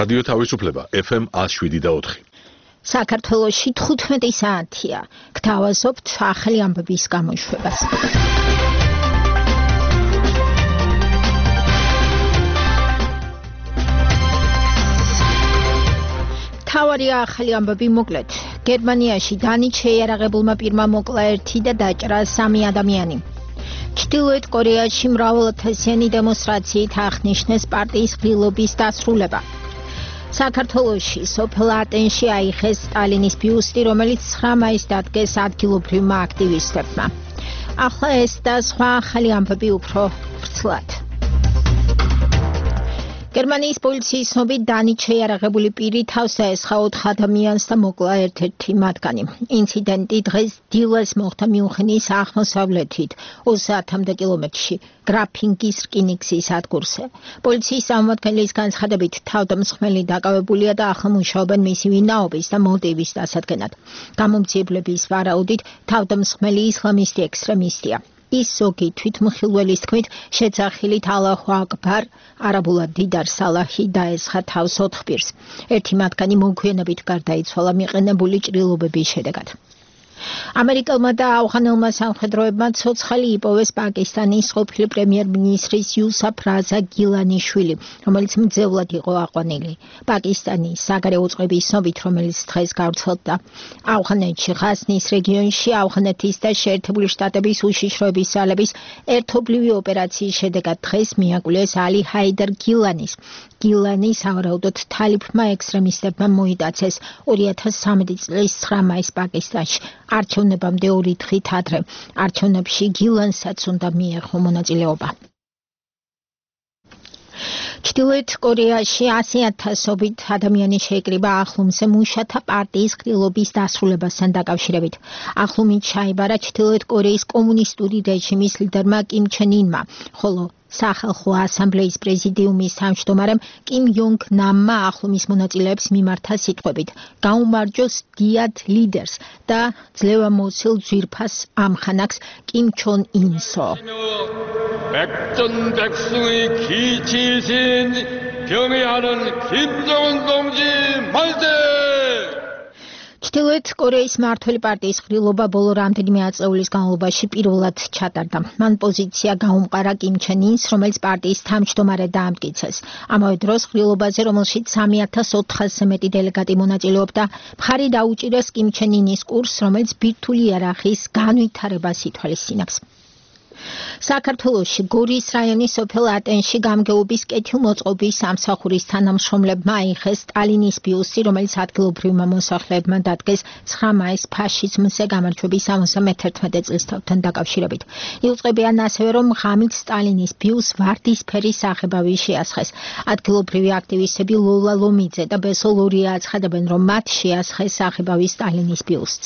რადიო თავისუფლება FM 107.4. საქართველოში 15 საათია. გთავაზობთ ახალი ამბების გამოშვებას. თავარია ახალი ამბები მოკლედ. გერმანიაში დანით შეიარაღებულმა პირმა მოკლა 1 და დაჭრა 3 ადამიანი. ჩრდილოეთ კორეაში მრავალათასიანი დემონსტრაციით აღნიშნეს პარტიის ღირსების დასრულება. საქართველოში სოფელ ატენში აიხეს სტალინის ბიუსტი, რომელიც 9 მაისს დადგეს ადგილობრივმა აქტივისტებმა. ახლა ეს და სხვა ახალი ამბები უფრო ვრცლად. გერმანიის პოლიციის ცნობით დანით შეიარაღებული პირი თავს დაესხა 4 ადამიანს და მოკლა ერთ-ერთი მათგანი. ინციდენტი დღეს დილას მოხდა მიუნხენის აღმოსავლეთით 30 კილომეტრში გრაფინგის რკინიგზის სადგურზე. პოლიციის წარმომადგენლის განცხადებით თავდამსხმელი დაკავებულია და ახლა მუშაობენ მისი ვინაობის და მოტივის დასადგენად. გამომძიებლების ვარაუდით თავდამსხმელი ისლამისტი ექსტრემისტია. ის ზოგი თვითმხილველის თქმით შეძახილით ალაჰუ აკბარ, არაბულად დიდარ სალაჰი დაესხა თავს 4 პირს. ერთი მათგანი მოგვიანებით გარდაიცვალა მიყენებული ჭრილობების შედეგად. ამერიკელმა და ავღანელმა სამხედროებმა ცოცხალი იპოვეს პაკისტანის ყოფილი პრემიერ-მინისტრის იუსაფ რაზა გილანიშვილი, რომელიც მძევლად იყო აყვანილი. პაკისტანის საგარეო წყების ცნობით, რომელიც დღეს გავრცელდა ავღანეთში, ღაზნის რეგიონში ავღანეთის და შეერთებული შტატების უშიშროების ძალების ერთობლივი ოპერაციის შედეგად დღეს მიაკვლეს ალი ჰაიდარ გილანის. გილანი სავარაუდოდ თალიფმა ექსტრემისტებმა მოიტაცეს 2013 წლის 9 მაისს პაკისტანში. არჩევნებამდე 2 დღით ადრე. არჩევნებში გილანსაც უნდა მიეღო მონაწილეობა. ჩრდილოეთ კორეაში 100,000-ობით ადამიანი შეიკრიბა ახლომზე მუშათა პარტიის ღირსების დასრულებასთან დაკავშირებით. ახლომით ჩაიბარა ჩრდილოეთ კორეის კომუნისტური რეჟიმის ლიდერმა კიმ ჩენ ინმა, ხოლო სახალხო ასამბლეის პრეზიდიუმის თავმჯდომარემ კიმ იონგ ნამმა ახლომის მონაწილეებს მიმართა სიტყვებით გაუმარჯოს დიად ლიდერს და ძლევამოსილ ძვირფას ამხანაგს კიმ ჩონ ინსო. 백전백승의 기치신 경애하는 김정은 동지 만세! ჩრდილოეთ კორეის მმართველი პარტიის ღირსება ბოლო რამდენიმე ათწლეულის განმავლობაში პირველად ჩატარდა. მან პოზიცია გაუმყარა კიმ ჩენ ინს, რომელიც პარტიის თავმჯდომარედ დაამტკიცეს. ამავე დროს ღირსებაზე, რომელშიც 3,400-ზე მეტი დელეგატი მონაწილეობდა, მხარი დაუჭირეს კიმ ჩენ ინის კურსს, რომელიც ბირთვული იარაღის განვითარებას ითვალისწინებს. საქართველოში გორის რაიონის სოფელ ატენში გამგეობის კეთილმოწყობის სამსახურის თანამშრომლებმა აიხეს სტალინის ბიუსტი, რომელიც ადგილობრივმა მოსახლეებმა დადგეს 9 მაისს ფაშიზმზე გამარჯვების 71 წელსთან დაკავშირებით. იუწყებიან ასევე, რომ ღამით სტალინის ბიუსტს ვარდისფერი სახებავი შეასხეს. ადგილობრივი აქტივისტები ლოლა ლომიძე და ბესო ლურია აცხადებენ, რომ მათ შეასხეს სახებავი სტალინის ბიუსტს.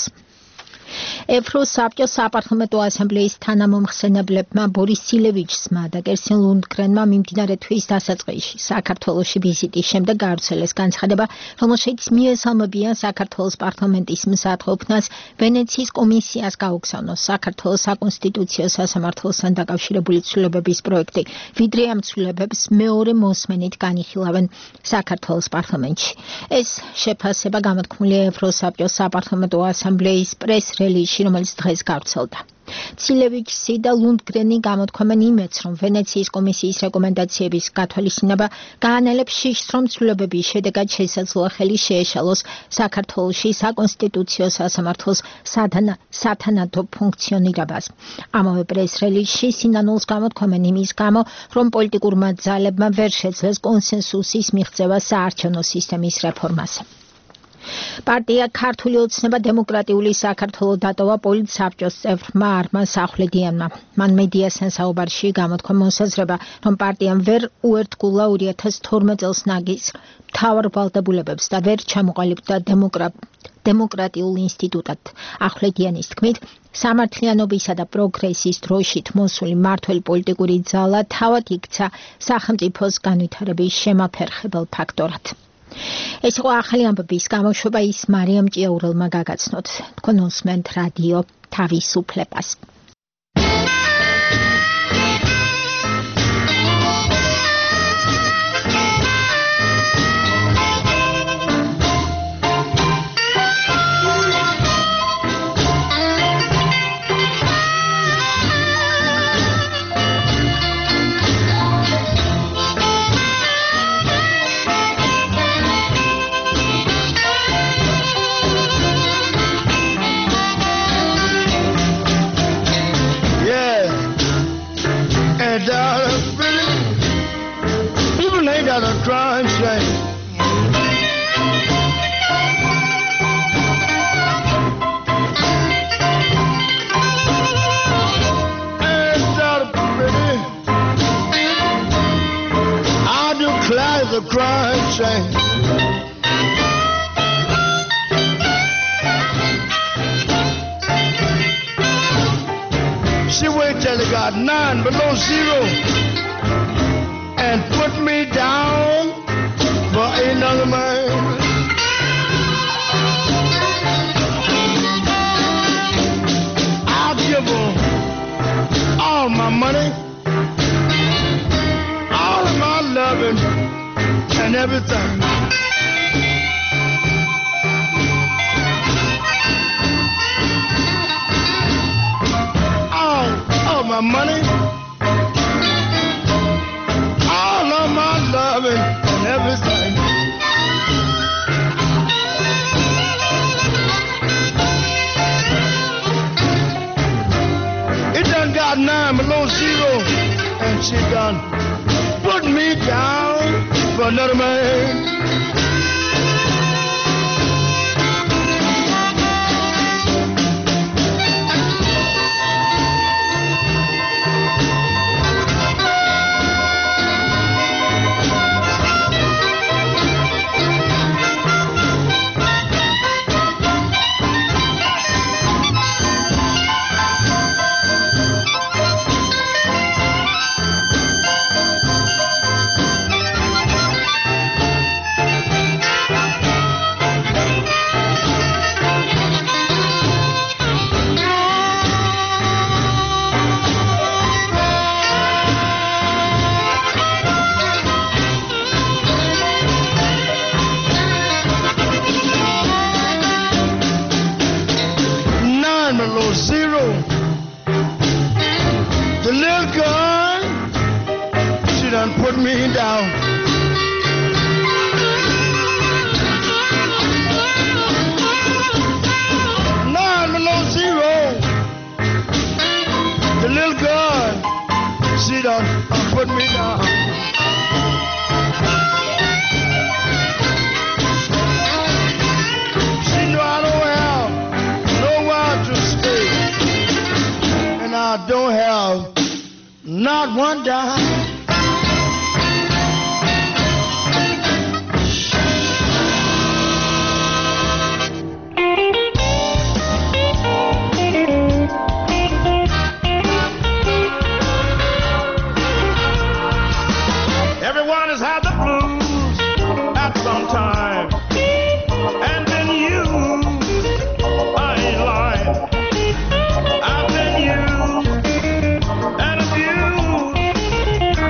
ევროსაბჭოს საპარლამენტო ასამბლეის თანამომხსენებლებმა ბორის ცილევიჩსმა და კერსტინ ლუნდგრენმა მიმდინარე თვის დასაწყისში საქართველოში ვიზიტის შემდეგ გავრცელეს განცხადება, რომელშიც მიესალმებიან საქართველოს პარლამენტის მზადყოფნას ვენეციის კომისიას გაუგზავნოს საქართველოს საკონსტიტუციო სასამართლოსთან დაკავშირებული ცვლილებების პროექტი, ვიდრე ამ ცვლილებებს მეორე მოსმენით განიხილავენ საქართველოს პარლამენტში. ეს შეფასება გამოთქმულია ევროსაბჭოს საპარლამენტო ასამბლეის პრეს-რელიზში, რომელიც დღეს გავრცელდა. ცილევიჩსი და ლუნდგრენი გამოთქვამენ იმედს, რომ ვენეციის კომისიის რეკომენდაციების გათვალისწინება გაანელებს შიშს, რომ ცვლილებების შედეგად შესაძლოა ხელი შეეშალოს საქართველოში საკონსტიტუციო სასამართლოს სათანადო ფუნქციონირებას. ამავე პრეს-რელიზში სინანულს გამოთქვამენ იმის გამო, რომ პოლიტიკურმა ძალებმა ვერ შეძლეს კონსენსუსის მიღწევა საარჩევნო სისტემის რეფორმაზე. პარტია ქართული ოცნება დემოკრატიული საქართველო დატოვა პოლიტსაბჭოს წევრმა არმან სახვლედიანმა. მან მედიასთან საუბარში გამოთქვა მოსაზრება, რომ პარტიამ ვერ უერთგულა 2012 წელს ნაგის მთავარ ვალდებულებებს და ვერ ჩამოყალიბდა დემოკრატიულ ინსტიტუტად. ახვლედიანის თქმით, სამართლიანობისა და პროგრესის დროშით მოსული მმართველი პოლიტიკური ძალა თავად იქცა სახელმწიფოს განვითარების შემაფერხებელ ფაქტორად. ეს იყო ახალი ამბების გამოშვება, ის მარიამ ჭიაურელმა გაგაცნოთ. თქვენ უსმენთ რადიო თავისუფლებას. a crying shame. She waited till it got 9 below zero and put me down for another man. I'll give her all my money, all of my loving and everything. All of my money, all of my loving and everything. It done got 9 below zero, and she done put me down for another man. Put me down. Nine below zero. The little girl, she done put me down. She know I don't have nowhere to stay, and I don't have not one dime. Everyone has had the blues at some time, and then you, I ain't lying. I've been used and abused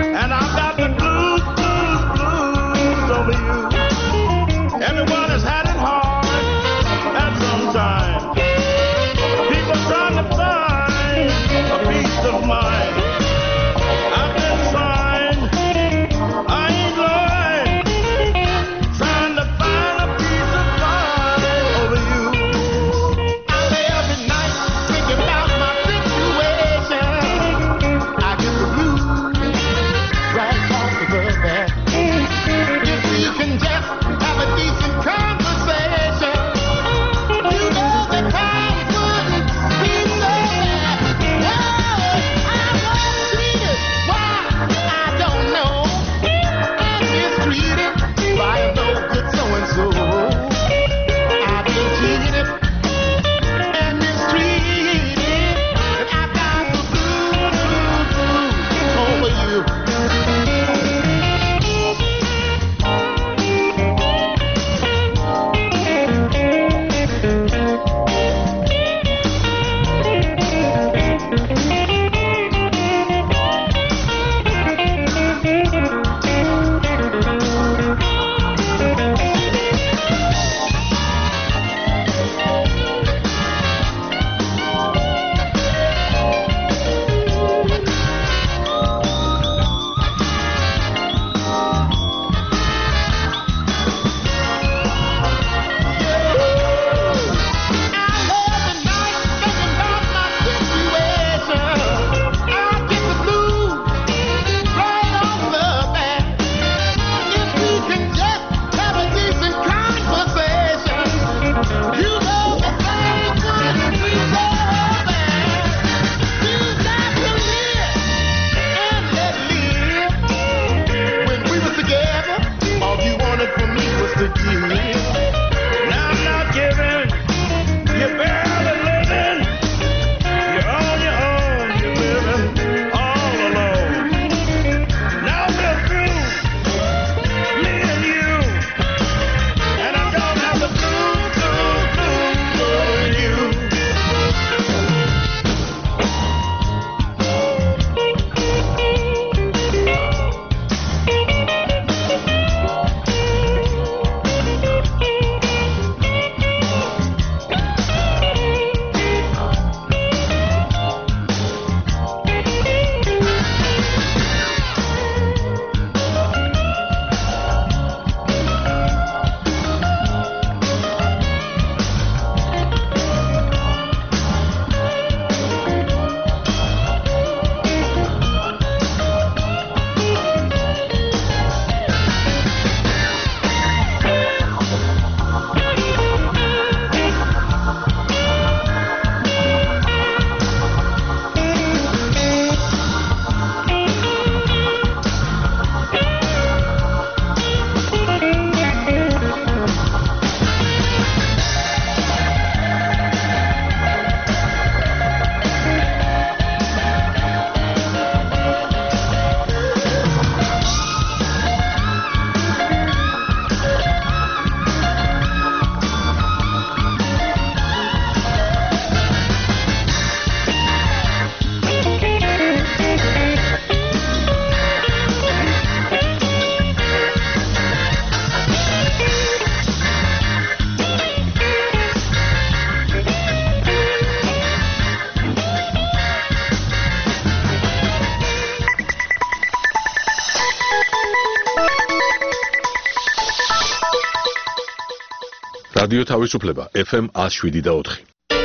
რადიო თავისუფლება FM 107.4.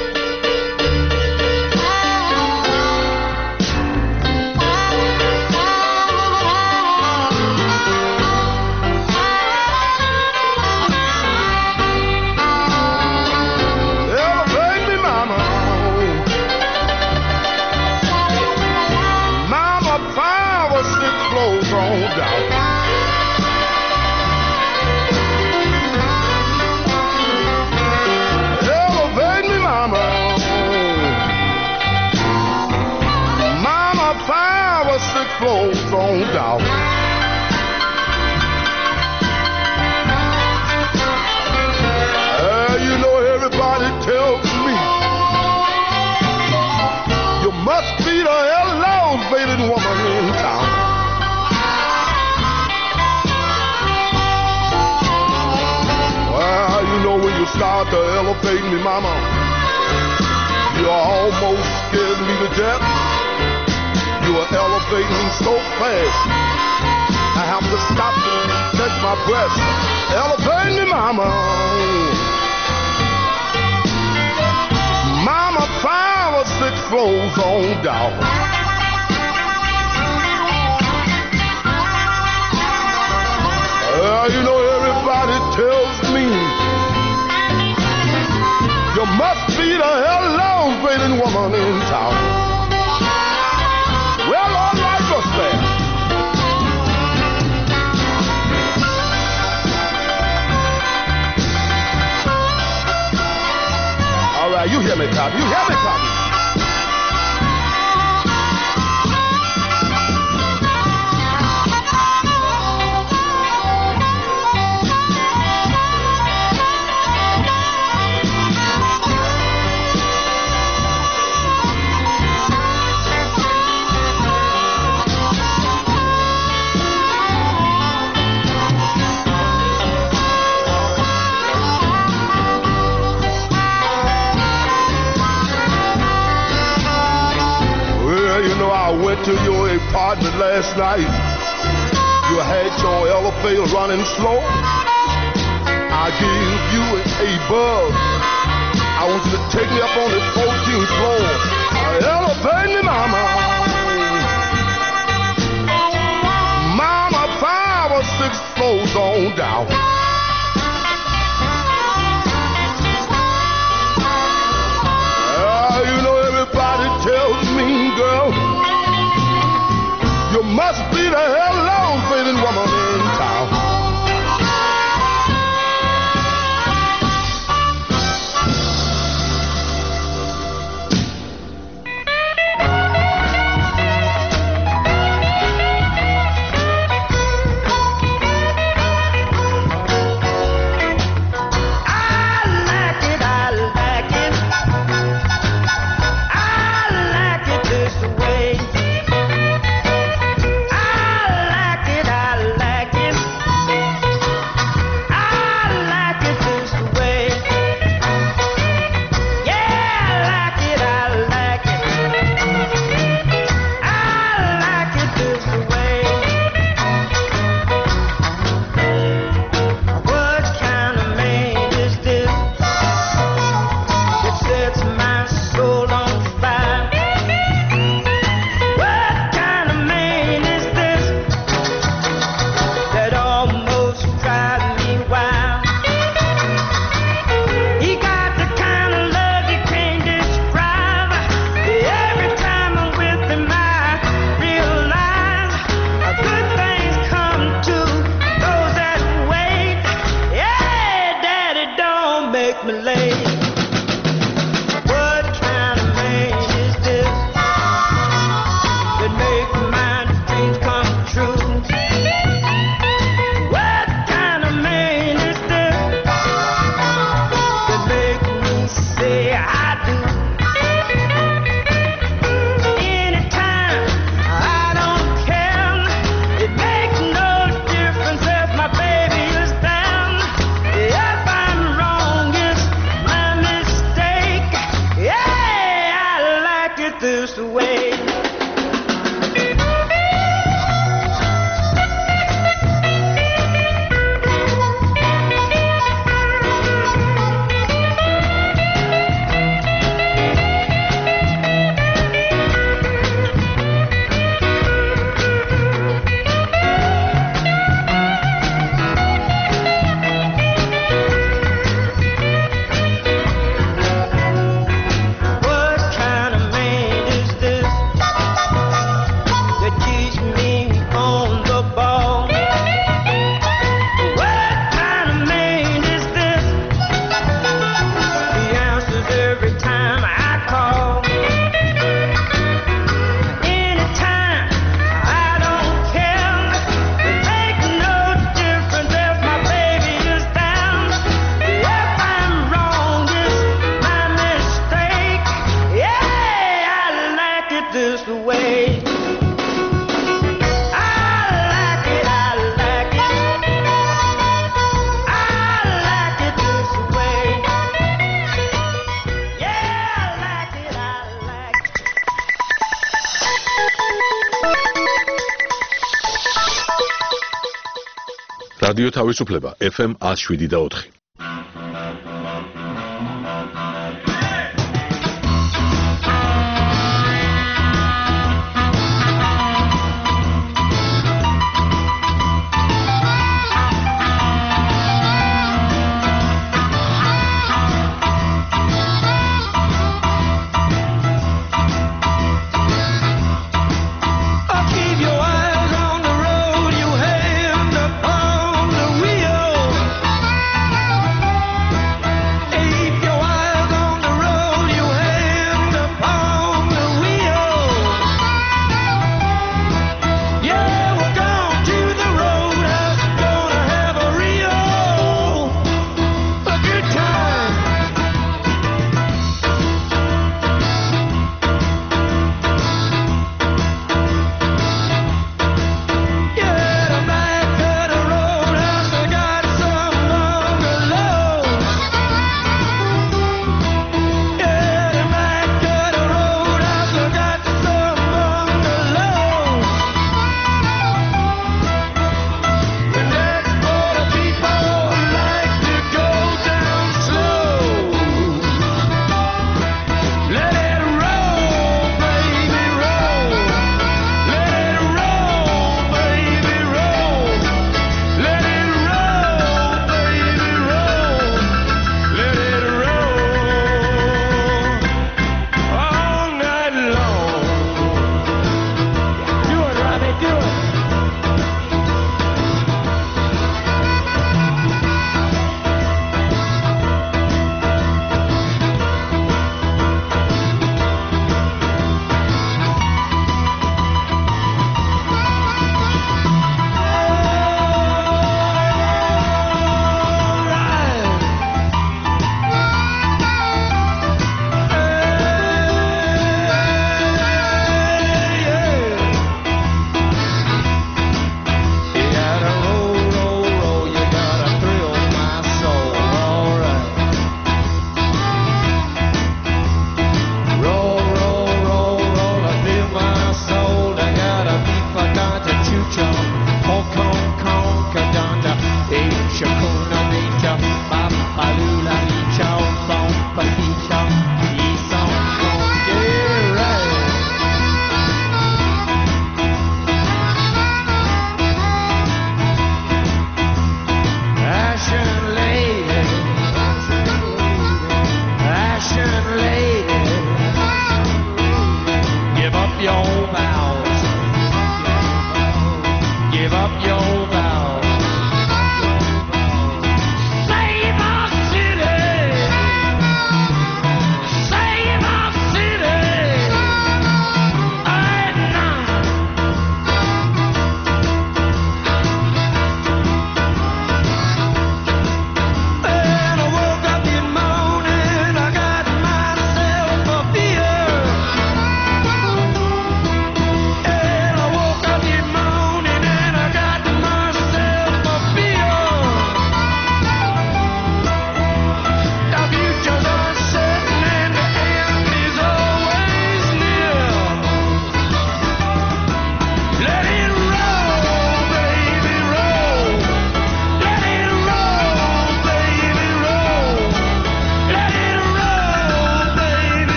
Flows on down. You know everybody tells me you must be the elevated woman in town. Well, you know when you start to elevate me, mama, you almost scared me to death. You are elevating me so fast, I have to stop and catch my breath. Elevate me, mama. Mama, 5 or 6 floors on down. You know everybody tells me you must be the elevated woman in town. Well, all right, what's that? All right, you hear me, Tommy. You hear me, Tommy. I went to your apartment last night. You had your elevator running slow. I gave you a buzz. I want you to take me up on the 14th floor. Elevate me, mama. Mama, 5 or 6 floors on down. You know everybody tells me, girl, you must be the elevated woman in town. this way. რადიო თავისუფლება FM 107.4.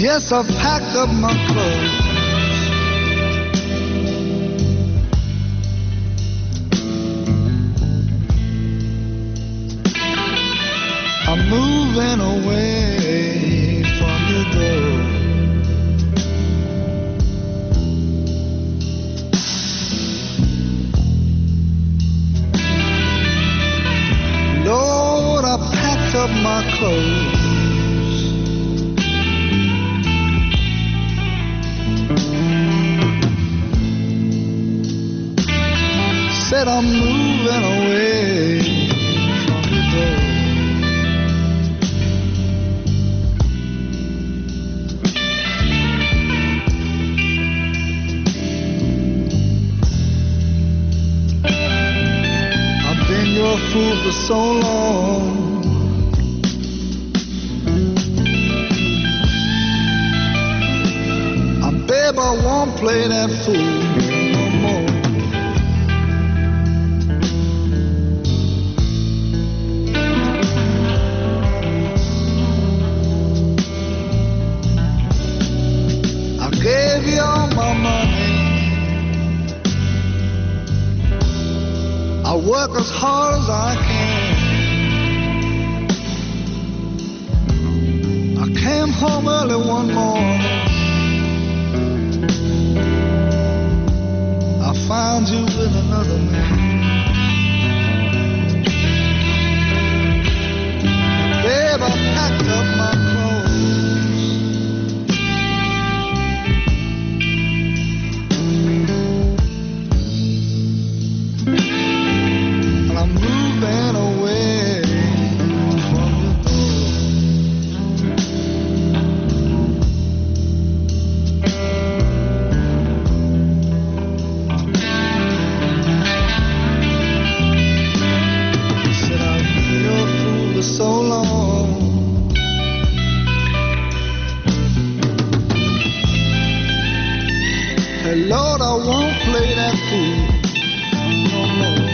Yes, I've packed up my clothes. I'm moving away from your door. Lord, I packed up my clothes. Said I'm moving away from your door. I've been your fool for so long. Babe, I won't play that fool no more. I gave you all my money. I work as hard as I can. I came home early one morning. I found you with another man. Babe, I packed up my clothes. And I'm moving away from your door. Said I've been your fool for so long. Hey Lord, I won't play that fool no more.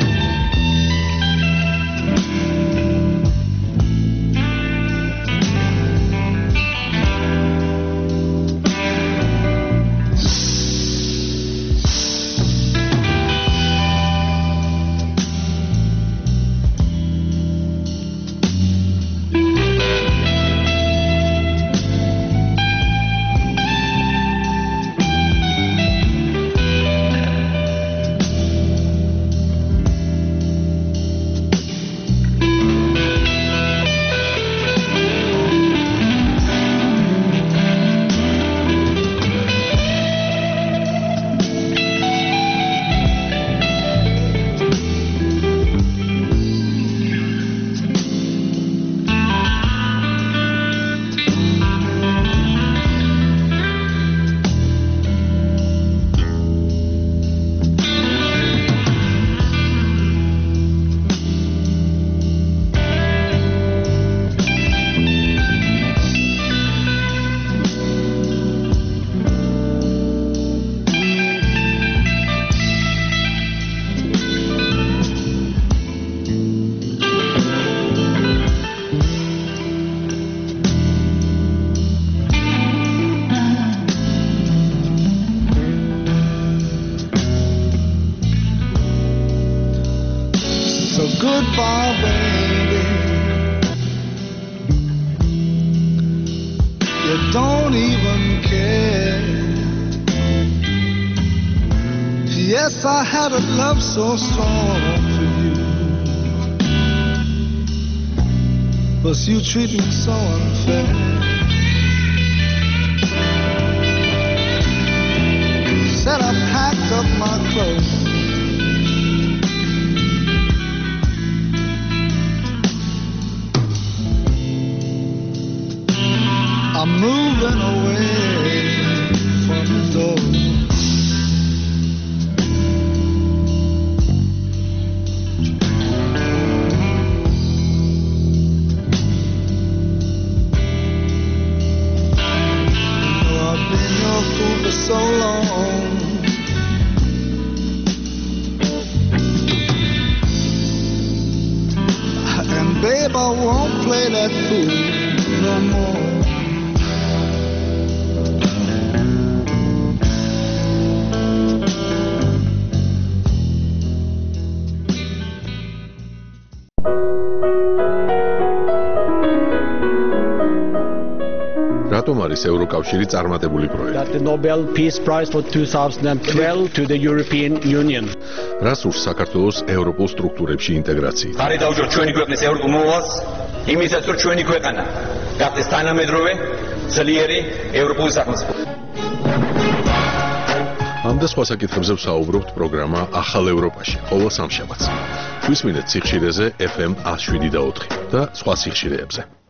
So goodbye, baby. You don't even care. Yes, I had a love so strong for you, but you treat me so unfair. Said I packed up my clothes. I'm moving away from the door. You know I've been your fool for so long. And babe, I won't play that fool no more. რატომ არის ევროკავშირი წარმატებული პროექტი? That the Nobel Peace Prize for 2012 to the European Union. რა სურს საქართველოს ევროპულ სტრუქტურებში ინტეგრაციით? ხარი დაუჭერთ ჩვენი ქვეყნის ევროპულ მოვალს, იმისაც რომ ჩვენი ქვეყანა გახდეს თანამედროვე, ძლიერი ევროპული სახელმწიფო. ამ და სხვა საკითხებზე ვსაუბრობთ პროგრამა ახალ ევროპაში, ყოველ სამშაბათს. გვისმინეთ სიხშირეზე FM 107 და 4 და სხვა სიხშირეებზე.